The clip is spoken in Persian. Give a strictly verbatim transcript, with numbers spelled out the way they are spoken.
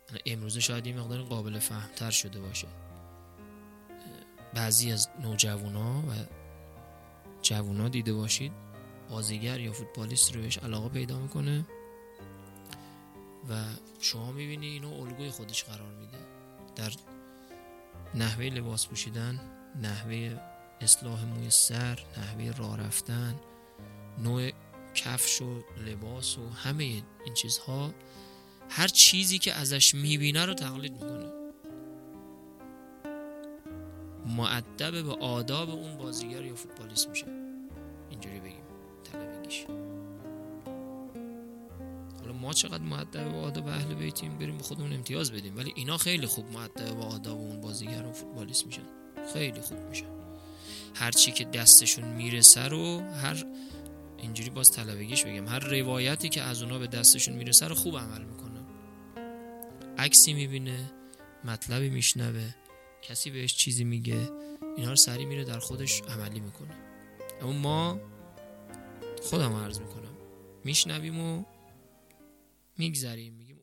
امروزه شاید این مقدار قابل فهمتر شده باشه. بعضی از نوجوانا و جوانا دیده باشید بازیگر یا فوتبالیست رو بهش علاقه پیدا میکنه و شما میبینی اینو الگوی خودش قرار میده در نحوه لباس پوشیدن، نحوه اصلاح موی سر، نحوه راه رفتن، نوع کفش و لباس و همه این چیزها، هر چیزی که ازش میبینه رو تقلید میکنه، مؤدب به آداب اون بازیگر یا فوتبالیست میشه، اینجوری بگیم طلبگیش. حالا ما چقدر مؤدب به آداب اهل بیتیم بریم به خودمون امتیاز بدیم، ولی اینا خیلی خوب مؤدب به آداب اون بازیگر و فوتبالیست میشن، خیلی خوب میشن. هر چی که دستشون میرسه رو، هر اینجوری باز طلبگیش بگم، هر روایتی که از اونا به دستشون میرسه رو خوب عمل میکنن. عکسی میبینه، مطلبی میشنوه، کسی بهش چیزی میگه، اینا رو سریع میره در خودش عملی میکنه. اما ما خودم عرض میکنم میشنویم و میگذریم، میگیم